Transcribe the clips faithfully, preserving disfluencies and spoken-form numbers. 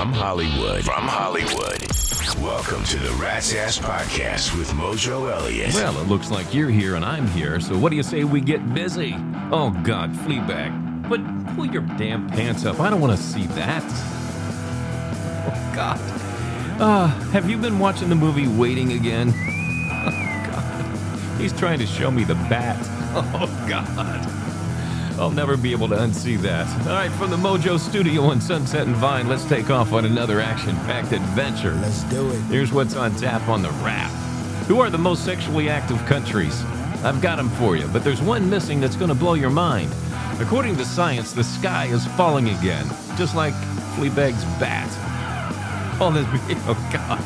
From Hollywood. From Hollywood. Welcome to the Rat's Ass Podcast with Mojo Elliott. Well, it looks like you're here and I'm here, so what do you say we get busy? Oh, God, Fleabag. But pull your damn pants up. I don't want to see that. Oh, God. Uh, have you been watching the movie Waiting again? Oh, God. He's trying to show me the bat. Oh, God. I'll never be able to unsee that. All right, from the Mojo Studio on Sunset and Vine, let's take off on another action-packed adventure. Let's do it. Here's what's on tap on the Wrap. Who are the most sexually active countries? I've got them for you, but there's one missing that's going to blow your mind. According to science, the sky is falling again, just like Fleabag's bat. All this, oh, God.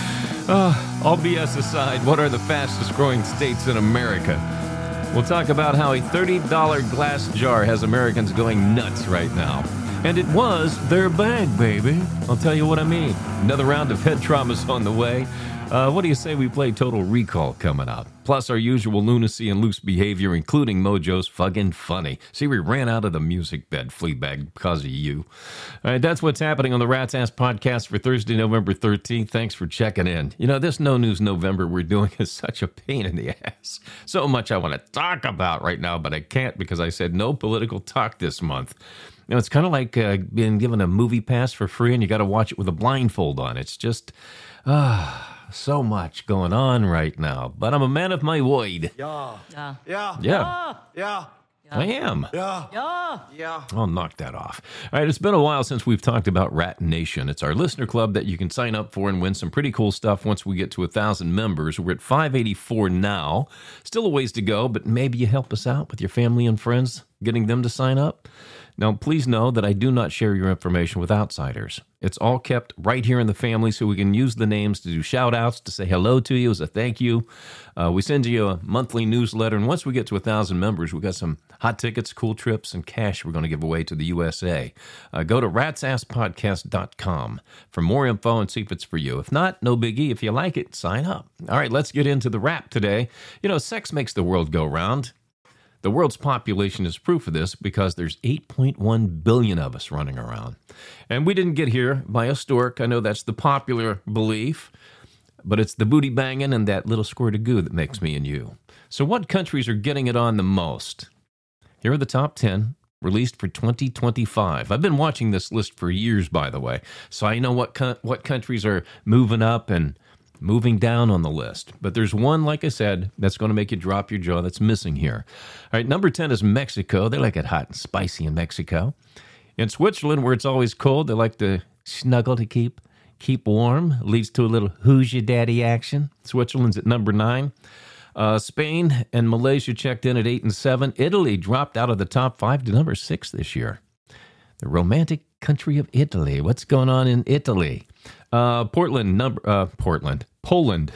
Uh, all B S aside, what are the fastest-growing states in America? We'll talk about how a thirty dollars glass jar has Americans going nuts right now. And it was their bag, baby. I'll tell you what I mean. Another round of head traumas on the way. Uh, what do you say we play Total Recall coming up? Plus our usual lunacy and loose behavior, including Mojo's fucking funny. See, we ran out of the music bed, Fleabag, because of you. All right, that's what's happening on the Rat's Ass Podcast for Thursday, November thirteenth. Thanks for checking in. You know, this No News November we're doing is such a pain in the ass. So much I want to talk about right now, but I can't because I said no political talk this month. You know, it's kind of like uh, being given a movie pass for free and you got to watch it with a blindfold on. It's just, ah... Uh, so much going on right now, but I'm a man of my word. Yeah. Yeah. Yeah. Yeah. Yeah. I am. Yeah. Yeah. Yeah. I'll knock that off. All right, it's been a while since we've talked about Rat Nation. It's our listener club that you can sign up for and win some pretty cool stuff once we get to one thousand members. We're at five eighty-four now. Still a ways to go, but maybe you help us out with your family and friends, getting them to sign up. Now, please know that I do not share your information with outsiders. It's all kept right here in the family so we can use the names to do shout-outs, to say hello to you as a thank you. Uh, we send you a monthly newsletter, and once we get to one thousand members, we've got some hot tickets, cool trips, and cash we're going to give away to the U S A. Uh, go to rats ass podcast dot com for more info and see if it's for you. If not, no biggie. If you like it, sign up. All right, let's get into the rap today. You know, sex makes the world go round. The world's population is proof of this because there's eight point one billion of us running around. And we didn't get here by a stork. I know that's the popular belief, but it's the booty banging and that little squirt of goo that makes me and you. So what countries are getting it on the most? Here are the top ten, released for twenty twenty-five. I've been watching this list for years, by the way, so I know what co- what countries are moving up and moving down on the list. But there's one, like I said, that's going to make you drop your jaw that's missing here. All right, number ten is Mexico. They like it hot and spicy in Mexico. In Switzerland, where it's always cold, they like to snuggle to keep keep warm. Leads to a little who's your daddy action. Switzerland's at number nine. Uh, Spain and Malaysia checked in at eight and seven. Italy dropped out of the top five to number six this year. The romantic country of Italy. What's going on in Italy? Uh, Portland, number uh, Portland, Poland,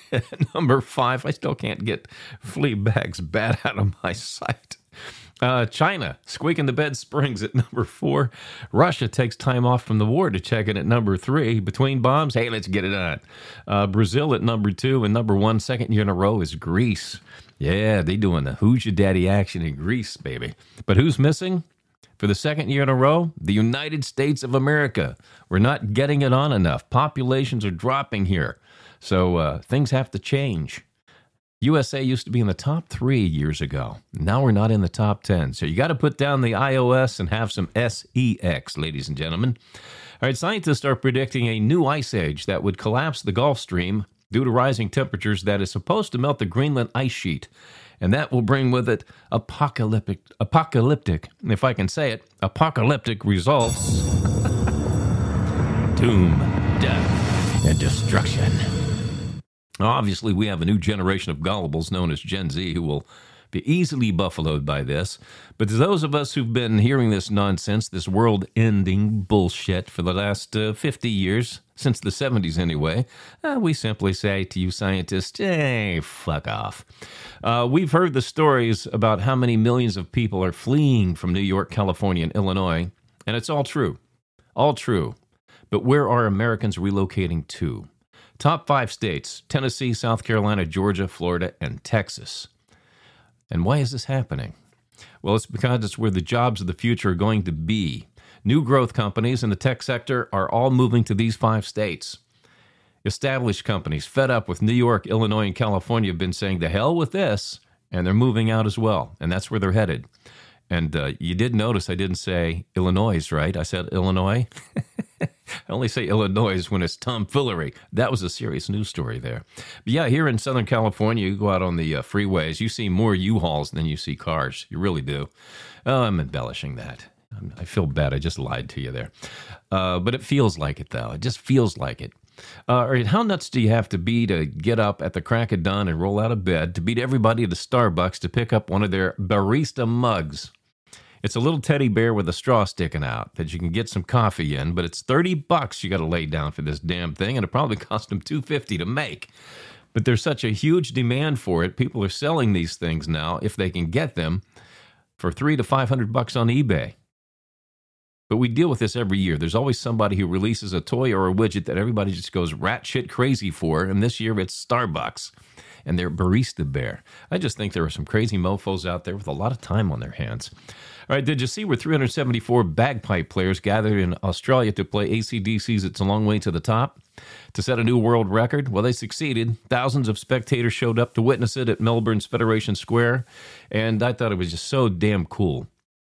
number five. I still can't get Fleabag's bat out of my sight. Uh, China, squeaking the bed springs at number four. Russia takes time off from the war to check in at number three. Between bombs, hey, let's get it on. Uh, Brazil at number two, and number one, second year in a row, is Greece. Yeah, they doing the who's your daddy action in Greece, baby. But who's missing? For the second year in a row, the United States of America. We're not getting it on enough. Populations are dropping here. So uh, things have to change. U S A used to be in the top three years ago. Now we're not in the top ten. So you got to put down the iOS and have some S E X, ladies and gentlemen. All right, scientists are predicting a new ice age that would collapse the Gulf Stream due to rising temperatures that is supposed to melt the Greenland ice sheet. And that will bring with it apocalyptic, apocalyptic, if I can say it, apocalyptic results. Doom, death, and destruction. Obviously, we have a new generation of gullibles known as Gen Z who will be easily buffaloed by this. But to those of us who've been hearing this nonsense, this world-ending bullshit for the last uh, fifty years, since the seventies anyway, uh, we simply say to you scientists, hey, fuck off. Uh, we've heard the stories about how many millions of people are fleeing from New York, California, and Illinois, and it's all true. All true. But where are Americans relocating to? Top five states: Tennessee, South Carolina, Georgia, Florida, and Texas. And why is this happening? Well, it's because it's where the jobs of the future are going to be. New growth companies in the tech sector are all moving to these five states. Established companies fed up with New York, Illinois, and California have been saying, the hell with this, and they're moving out as well, and that's where they're headed. And uh, you did notice I didn't say Illinois, right? I said Illinois. I only say Illinois when it's tomfoolery. That was a serious news story there. But yeah, here in Southern California, you go out on the uh, freeways, you see more U-Hauls than you see cars. You really do. Oh, I'm embellishing that. I feel bad. I just lied to you there. Uh, but it feels like it, though. It just feels like it. Uh, all right, how nuts do you have to be to get up at the crack of dawn and roll out of bed to beat everybody to Starbucks to pick up one of their barista mugs? It's a little teddy bear with a straw sticking out that you can get some coffee in, but it's thirty bucks you got to lay down for this damn thing, and it probably cost them two fifty to make. But there's such a huge demand for it. People are selling these things now, if they can get them, for three to five hundred bucks on eBay. But we deal with this every year. There's always somebody who releases a toy or a widget that everybody just goes rat shit crazy for, and this year it's Starbucks and their Barista Bear. I just think there are some crazy mofos out there with a lot of time on their hands. All right, did you see where three hundred seventy-four bagpipe players gathered in Australia to play A C D C's It's a Long Way to the Top to set a new world record? Well, they succeeded. Thousands of spectators showed up to witness it at Melbourne's Federation Square, and I thought it was just so damn cool.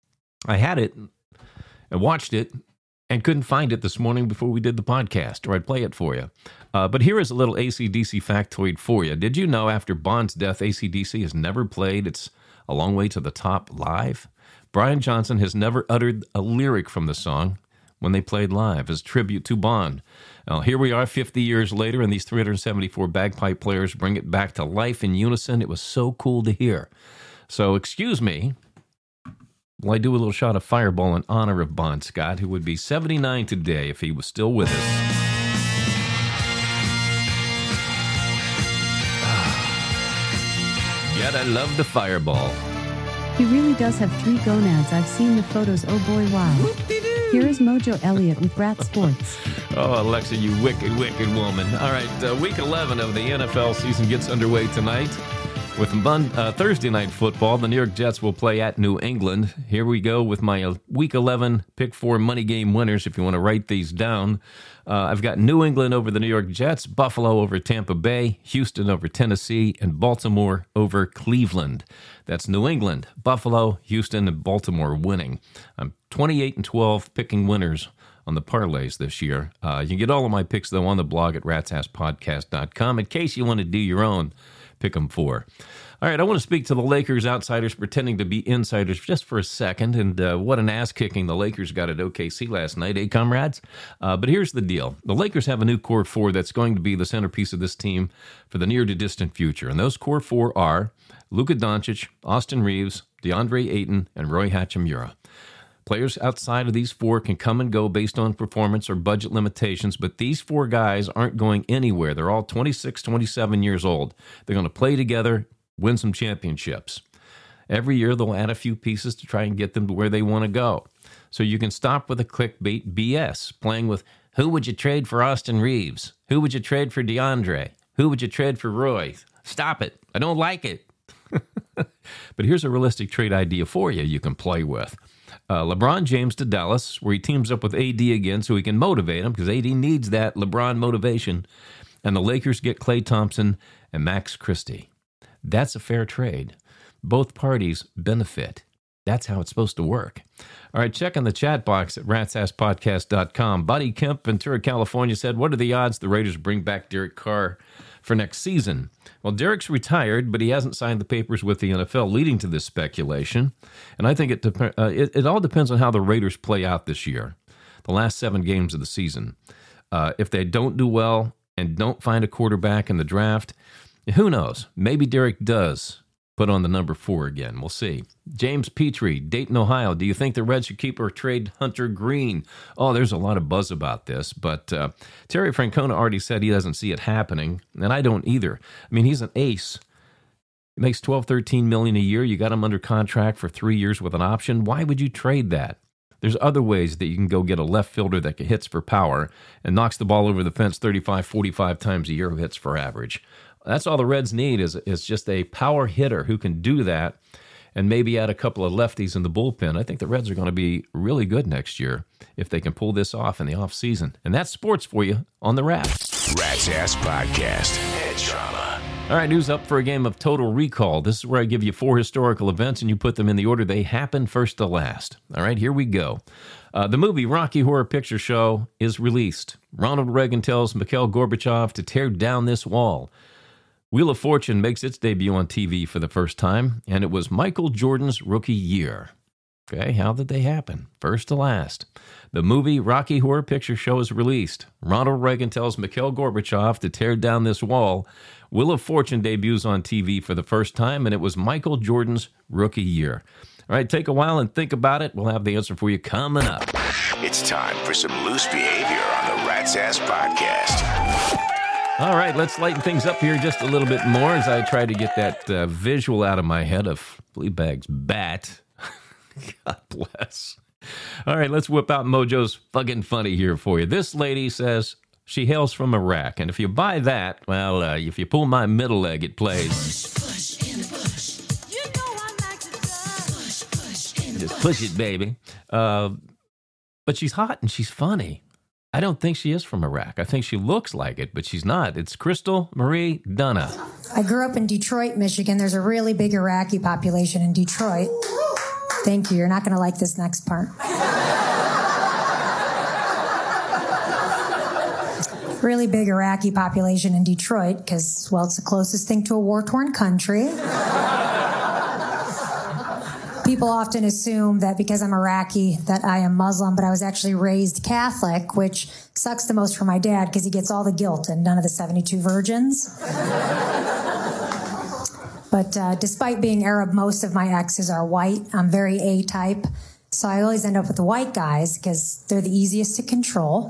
I had it and watched it and couldn't find it this morning before we did the podcast, or I'd play it for you. Uh, but here is a little A C D C factoid for you. Did you know after Bond's death, A C D C has never played It's a Long Way to the Top live? Brian Johnson has never uttered a lyric from the song when they played live as a tribute to Bond. Now, here we are fifty years later, and these three hundred seventy-four bagpipe players bring it back to life in unison. It was so cool to hear. So, excuse me, well, I do a little shot of Fireball in honor of Bon Scott, who would be seventy-nine today if he was still with us. Yet I love the Fireball. He really does have three gonads. I've seen the photos. Oh boy, wow. Here is Mojo Elliott with Brat Sports. Oh, Alexa, you wicked, wicked woman. All right, uh, week eleven of the N F L season gets underway tonight. With Mon- uh, Thursday night football, the New York Jets will play at New England. Here we go with my uh, Week eleven Pick four Money Game winners, if you want to write these down. Uh, I've got New England over the New York Jets, Buffalo over Tampa Bay, Houston over Tennessee, and Baltimore over Cleveland. That's New England, Buffalo, Houston, and Baltimore winning. I'm twenty-eight and twelve picking winners on the parlays this year. Uh, you can get all of my picks, though, on the blog at rats ass podcast dot com in case you want to do your own Pick 'em four. All right, I want to speak to the Lakers outsiders pretending to be insiders just for a second, and uh, what an ass-kicking the Lakers got at O K C last night, eh, comrades? Uh, but here's the deal. The Lakers have a new core four that's going to be the centerpiece of this team for the near to distant future, and those core four are Luka Doncic, Austin Reeves, DeAndre Ayton, and Roy Hachimura. Players outside of these four can come and go based on performance or budget limitations, but these four guys aren't going anywhere. They're all twenty-six, twenty-seven years old. They're going to play together, win some championships. Every year they'll add a few pieces to try and get them to where they want to go. So you can stop with the clickbait B S, playing with who would you trade for Austin Reeves? Who would you trade for DeAndre? Who would you trade for Roy? Stop it. I don't like it. But here's a realistic trade idea for you you can play with. Uh, LeBron James to Dallas, where he teams up with A D again so he can motivate him, because A D needs that LeBron motivation. And the Lakers get Klay Thompson and Max Christie. That's a fair trade. Both parties benefit. That's how it's supposed to work. All right, check in the chat box at rats ass podcast dot com. Buddy Kemp, Ventura, California, said, what are the odds the Raiders bring back Derek Carr for next season? Well, Derek's retired, but he hasn't signed the papers with the N F L, leading to this speculation. And I think it, dep- uh, it, it all depends on how the Raiders play out this year, the last seven games of the season. Uh, if they don't do well and don't find a quarterback in the draft, who knows? Maybe Derek does put on the number four again. We'll see. James Petrie, Dayton, Ohio. Do you think the Reds should keep or trade Hunter Green? Oh, there's a lot of buzz about this, but uh, Terry Francona already said he doesn't see it happening, and I don't either. I mean, he's an ace. He makes twelve, thirteen million a year. You got him under contract for three years with an option. Why would you trade that? There's other ways that you can go get a left fielder that hits for power and knocks the ball over the fence thirty-five, forty-five times a year, who hits for average. That's all the Reds need is, is just a power hitter who can do that and maybe add a couple of lefties in the bullpen. I think the Reds are going to be really good next year if they can pull this off in the offseason. And that's sports for you on the Rat. Rat's Ass Podcast. Head drama. All right, news up for a game of Total Recall. This is where I give you four historical events and you put them in the order they happened first to last. All right, here we go. Uh, the movie Rocky Horror Picture Show is released. Ronald Reagan tells Mikhail Gorbachev to tear down this wall. Wheel of Fortune makes its debut on T V for the first time, and it was Michael Jordan's rookie year. Okay, how did they happen? First to last. The movie Rocky Horror Picture Show is released. Ronald Reagan tells Mikhail Gorbachev to tear down this wall. Wheel of Fortune debuts on T V for the first time, and it was Michael Jordan's rookie year. All right, take a while and think about it. We'll have the answer for you coming up. It's time for some loose behavior on the Rat's Ass Podcast. All right, let's lighten things up here just a little bit more as I try to get that uh, visual out of my head of Fleabag's bat. God bless. All right, let's whip out Mojo's fucking funny here for you. This lady says she hails from Iraq, and if you buy that, well, uh, if you pull my middle leg, it plays. Push, push, in the bush. You know I like to push, push, in the Just bush. Push it, baby. Uh, but she's hot and she's funny. I don't think she is from Iraq. I think she looks like it, but she's not. It's Crystal Marie Dunna. I grew up in Detroit, Michigan. There's a really big Iraqi population in Detroit. Thank you. You're not going to like this next part. Really big Iraqi population in Detroit because, well, it's the closest thing to a war-torn country. People often assume that because I'm Iraqi that I am Muslim, but I was actually raised Catholic, which sucks the most for my dad because he gets all the guilt and none of the seventy-two virgins. But uh, despite being Arab, most of my exes are white. I'm very A-type, so I always end up with the white guys because they're the easiest to control.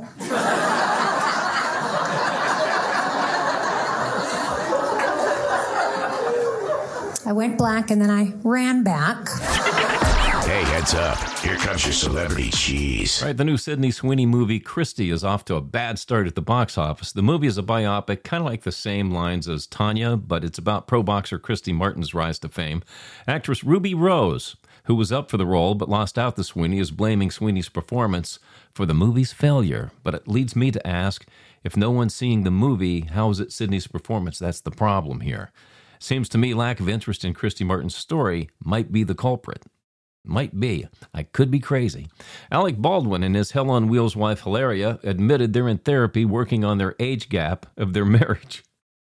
I went black and then I ran back. Hey, heads up. Here comes your celebrity cheese. All right, the new Sydney Sweeney movie, Christy, is off to a bad start at the box office. The movie is a biopic, kind of like the same lines as Tanya, but it's about pro boxer Christy Martin's rise to fame. Actress Ruby Rose, who was up for the role but lost out to Sweeney, is blaming Sweeney's performance for the movie's failure. But it leads me to ask, if no one's seeing the movie, how is it Sydney's performance that's the problem here? Seems to me lack of interest in Christy Martin's story might be the culprit. Might be. I could be crazy. Alec Baldwin and his Hell on Wheels wife Hilaria admitted they're in therapy working on their age gap of their marriage.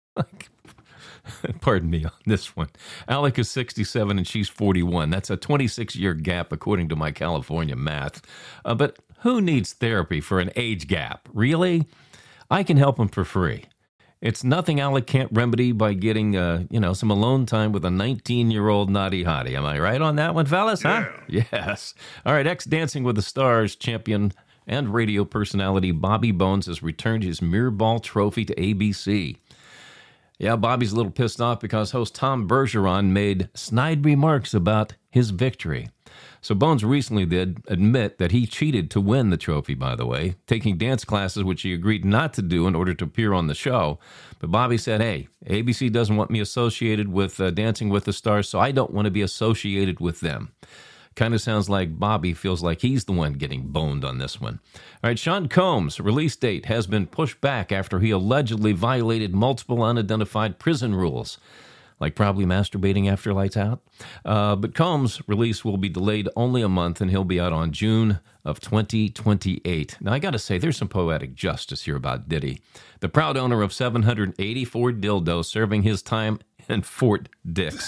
Pardon me on this one. Alec is sixty-seven and she's forty-one. That's a twenty-six-year gap according to my California math. Uh, but who needs therapy for an age gap? Really? I can help him for free. It's nothing Alec can't remedy by getting, uh, you know, some alone time with a nineteen-year-old naughty hottie. Am I right on that one, fellas? Huh? Yeah. Yes. All right, ex-Dancing with the Stars champion and radio personality Bobby Bones has returned his mirror ball trophy to A B C. Yeah, Bobby's a little pissed off because host Tom Bergeron made snide remarks about his victory. So Bones recently did admit that he cheated to win the trophy, by the way, taking dance classes, which he agreed not to do in order to appear on the show. But Bobby said, hey, A B C doesn't want me associated with uh, Dancing with the Stars, so I don't want to be associated with them. Kind of sounds like Bobby feels like he's the one getting boned on this one. All right, Sean Combs' release date has been pushed back after he allegedly violated multiple unidentified prison rules, like probably masturbating after lights out. Uh, but Combs' release will be delayed only a month, and he'll be out on June of twenty twenty-eight. Now, I got to say, there's some poetic justice here about Diddy, the proud owner of seven hundred eighty-four dildos serving his time in Fort Dix.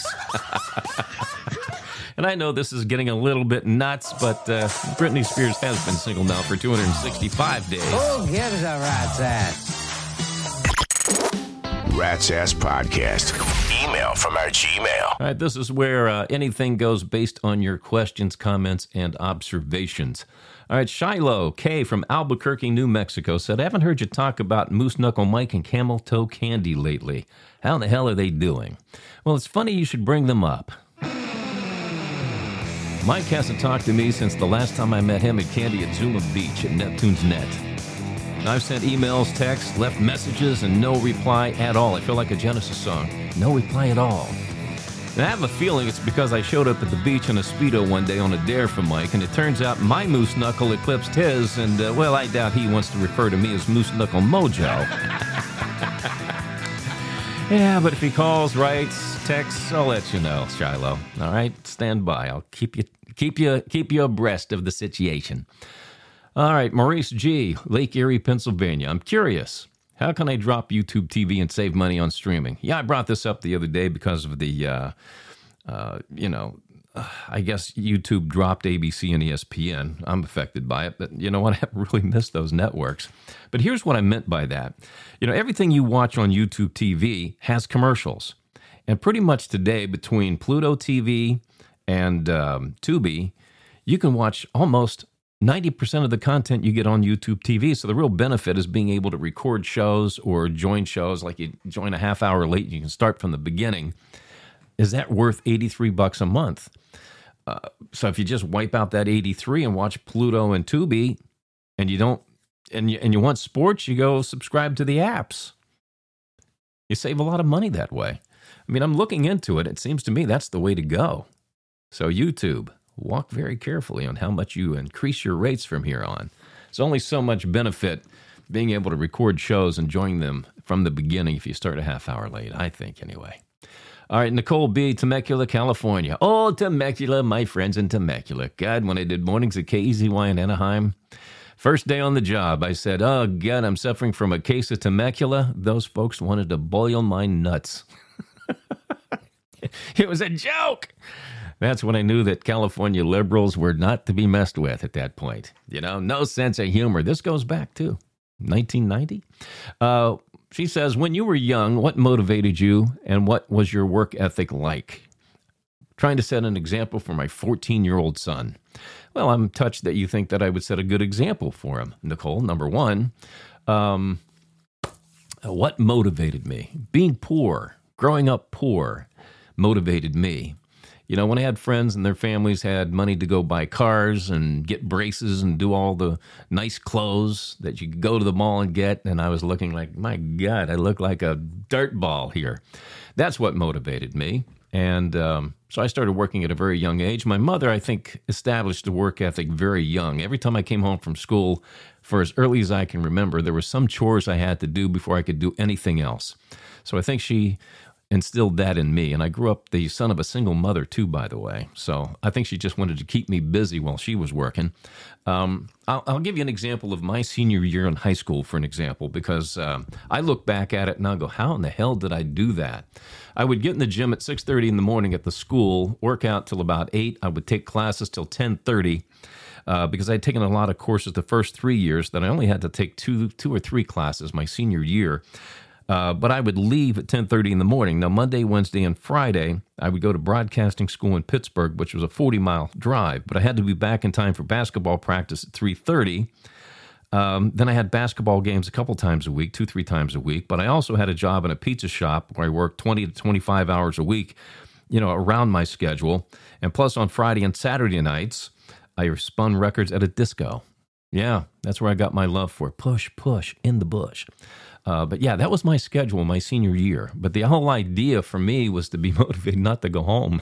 And I know this is getting a little bit nuts, but uh, Britney Spears has been single now for two hundred sixty-five days. Who gives a rat's ass? Rat's Ass Podcast. Email from our Gmail. All right, this is where uh, anything goes based on your questions, comments, and observations. All right, Shiloh K. from Albuquerque, New Mexico said, I haven't heard you talk about Moose Knuckle Mike and Camel Toe Candy lately. How in the hell are they doing? Well, it's funny you should bring them up. Mike hasn't talked to me since the last time I met him at Candy at Zuma Beach at Neptune's Net. I've sent emails, texts, left messages, and no reply at all. I feel like a Genesis song. No reply at all. And I have a feeling it's because I showed up at the beach in a Speedo one day on a dare from Mike, and it turns out my moose knuckle eclipsed his, and, uh, well, I doubt he wants to refer to me as Moose Knuckle Mojo. Yeah, but if he calls, writes, texts, I'll let you know, Shiloh. All right? Stand by. I'll keep you keep you, keep you abreast of the situation. All right, Maurice G., Lake Erie, Pennsylvania. I'm curious. How can I drop YouTube T V and save money on streaming? Yeah, I brought this up the other day because of the, uh, uh, you know, uh, I guess YouTube dropped A B C and E S P N. I'm affected by it, but you know what? I haven't really missed those networks. But here's what I meant by that. You know, everything you watch on YouTube T V has commercials. And pretty much today, between Pluto T V and um, Tubi, you can watch almost ninety percent of the content you get on YouTube T V. So the real benefit is being able to record shows or join shows, like you join a half hour late, you can start from the beginning. Is that worth eighty-three bucks a month? Uh, so if you just wipe out that eighty-three and watch Pluto and Tubi, and you don't, and you, and you want sports, you go subscribe to the apps. You save a lot of money that way. I mean, I'm looking into it. It seems to me that's the way to go. So YouTube, walk very carefully on how much you increase your rates from here on. There's only so much benefit being able to record shows and join them from the beginning if you start a half hour late, I think, anyway. All right, Nicole B., Temecula, California. Oh, Temecula, my friends in Temecula. God, when I did mornings at K E Z Y in Anaheim, first day on the job, I said, oh, God, I'm suffering from a case of Temecula. Those folks wanted to boil my nuts. It was a joke. That's when I knew that California liberals were not to be messed with at that point. You know, no sense of humor. This goes back to nineteen ninety. Uh, she says, when you were young, what motivated you and what was your work ethic like? Trying to set an example for my fourteen-year-old son. Well, I'm touched that you think that I would set a good example for him, Nicole. Number one, um, what motivated me? Being poor, growing up poor, motivated me. You know, when I had friends and their families had money to go buy cars and get braces and do all the nice clothes that you could go to the mall and get, and I was looking like, my God, I look like a dirt ball here. That's what motivated me. And um, so I started working at a very young age. My mother, I think, established a work ethic very young. Every time I came home from school, for as early as I can remember, there were some chores I had to do before I could do anything else. So I think she instilled that in me. And I grew up the son of a single mother, too, by the way. So I think she just wanted to keep me busy while she was working. Um, I'll, I'll give you an example of my senior year in high school, for an example, because um, I look back at it and I'll go, how in the hell did I do that? I would get in the gym at six thirty in the morning at the school, work out till about eight. I would take classes till ten thirty. Uh, because I'd taken a lot of courses the first three years that I only had to take two, two or three classes my senior year. Uh, but I would leave at ten thirty in the morning. Now, Monday, Wednesday, and Friday, I would go to broadcasting school in Pittsburgh, which was a forty-mile drive. But I had to be back in time for basketball practice at three thirty. Um, then I had basketball games a couple times a week, two, three times a week. But I also had a job in a pizza shop where I worked twenty to twenty-five hours a week, you know, around my schedule. And plus on Friday and Saturday nights, I spun records at a disco. Yeah, that's where I got my love for push, push, in the bush. Uh, but yeah, that was my schedule my senior year. But the whole idea for me was to be motivated not to go home.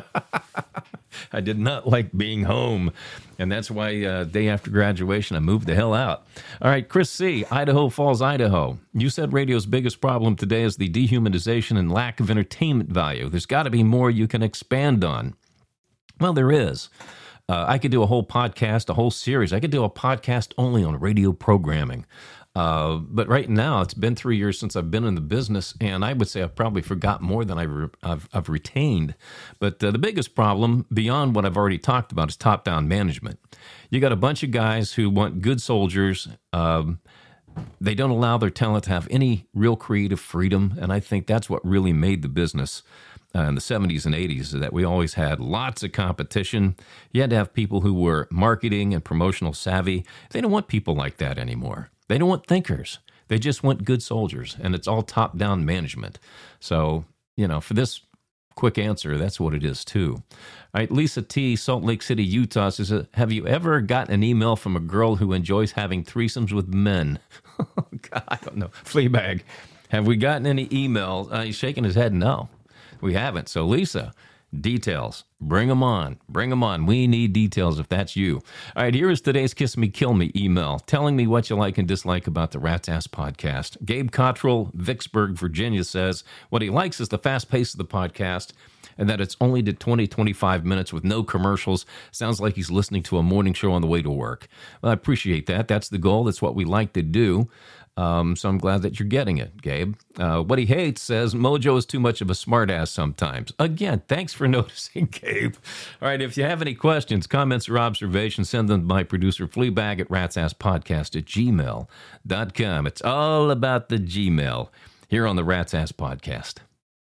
I did not like being home. And that's why uh, day after graduation, I moved the hell out. All right, Chris C., Idaho Falls, Idaho. You said radio's biggest problem today is the dehumanization and lack of entertainment value. There's got to be more you can expand on. Well, there is. Uh, I could do a whole podcast, a whole series. I could do a podcast only on radio programming. Uh, but right now, it's been three years since I've been in the business, and I would say I've probably forgot more than I've, re- I've, I've retained. But uh, the biggest problem, beyond what I've already talked about, is top-down management. You got a bunch of guys who want good soldiers. Um, they don't allow their talent to have any real creative freedom, and I think that's what really made the business uh, in the seventies and eighties, is that we always had lots of competition. You had to have people who were marketing and promotional savvy. They don't want people like that anymore. They don't want thinkers. They just want good soldiers, and it's all top-down management. So, you know, for this quick answer, that's what it is, too. All right, Lisa T., Salt Lake City, Utah, says, have you ever gotten an email from a girl who enjoys having threesomes with men? God, I don't know. Fleabag, have we gotten any emails? Uh, he's shaking his head no. We haven't. So, Lisa, details. Bring them on. Bring them on. We need details if that's you. All right, here is today's Kiss Me, Kill Me email, telling me what you like and dislike about the Rat's Ass podcast. Gabe Cottrell, Vicksburg, Virginia, says what he likes is the fast pace of the podcast and that it's only to twenty, twenty-five minutes with no commercials. Sounds like he's listening to a morning show on the way to work. Well, I appreciate that. That's the goal. That's what we like to do. Um, so I'm glad that you're getting it, Gabe. Uh, what he hates says Mojo is too much of a smartass sometimes. Again, thanks for noticing, Gabe. All right, if you have any questions, comments, or observations, send them to my producer, Fleabag, at ratsasspodcast at gmail dot com. It's all about the Gmail here on the Rat's Ass Podcast.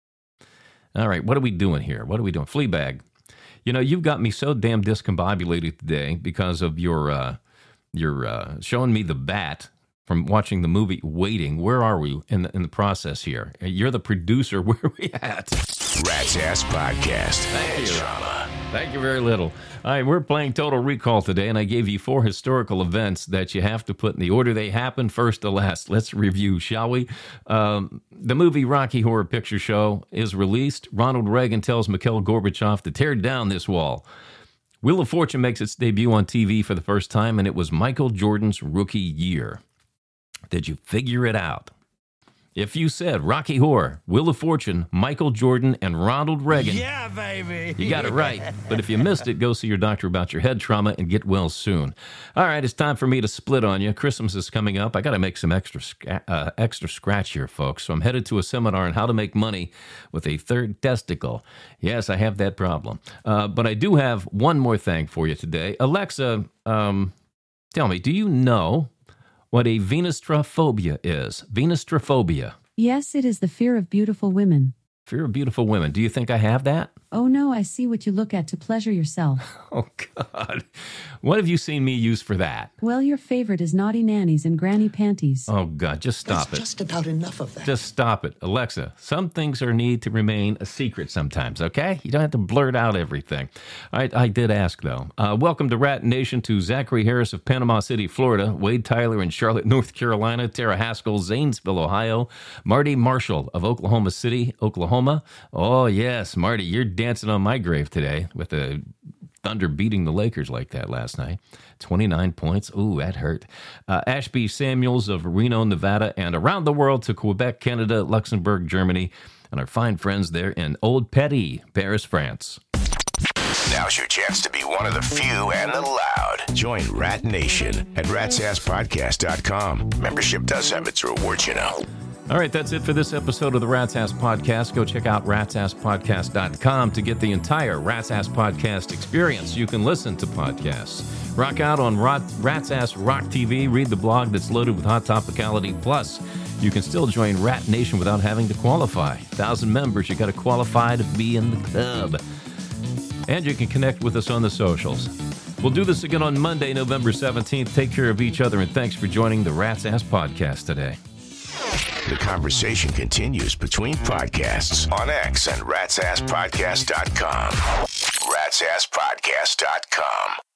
All right, what are we doing here? What are we doing? Fleabag, you know, you've got me so damn discombobulated today because of your, uh, your uh, showing me the bat from watching the movie Waiting. Where are we in the, in the process here? You're the producer. Where are we at? Rat's Ass Podcast. Thank you. Thank you very little. All right, we're playing Total Recall today, and I gave you four historical events that you have to put in the order they happened, first to last. Let's review, shall we? Um, the movie Rocky Horror Picture Show is released. Ronald Reagan tells Mikhail Gorbachev to tear down this wall. Wheel of Fortune makes its debut on T V for the first time, and it was Michael Jordan's rookie year. Did you figure it out? If you said Rocky Horror, Wheel of Fortune, Michael Jordan, and Ronald Reagan, Yeah, baby. you got it right. But if you missed it, go see your doctor about your head trauma and get well soon. All right, it's time for me to split on you. Christmas is coming up. I got to make some extra uh, extra scratch here, folks. So I'm headed to a seminar on how to make money with a third testicle. Yes, I have that problem. Uh, but I do have one more thing for you today. Alexa, um, tell me, do you know what a venustrophobia is? Venustrophobia. Yes, it is the fear of beautiful women. Fear of beautiful women. Do you think I have that? Oh no, I see what you look at to pleasure yourself. Oh, God. What have you seen me use for that? Well, your favorite is naughty nannies and granny panties. Oh, God, just stop That's it. just about enough of that. Just stop it. Alexa, some things are need to remain a secret sometimes, okay? You don't have to blurt out everything. I, I did ask, though. Uh, welcome to Rat Nation to Zachary Harris of Panama City, Florida, Wade Tyler in Charlotte, North Carolina, Tara Haskell, Zanesville, Ohio, Marty Marshall of Oklahoma City, Oklahoma. Oh, yes, Marty, you're dancing on my grave today with the Thunder beating the Lakers like that last night. twenty-nine points. Ooh, that hurt. Uh, Ashby Samuels of Reno, Nevada, and around the world to Quebec, Canada, Luxembourg, Germany, and our fine friends there in Old Petit, Paris, France. Now's your chance to be one of the few and the loud. Join Rat Nation at rats ass podcast dot com. Membership does have its rewards, you know. All right, that's it for this episode of the Rat's Ass Podcast. Go check out rats ass podcast dot com to get the entire Rat's Ass Podcast experience. You can listen to podcasts. Rock out on Rot, Rat's Ass Rock T V. Read the blog that's loaded with hot topicality. Plus, you can still join Rat Nation without having to qualify. one thousand members, you got to qualify to be in the club. And you can connect with us on the socials. We'll do this again on Monday, November seventeenth. Take care of each other, and thanks for joining the Rat's Ass Podcast today. The conversation continues between podcasts on X and rats ass podcast dot com. rats ass podcast dot com.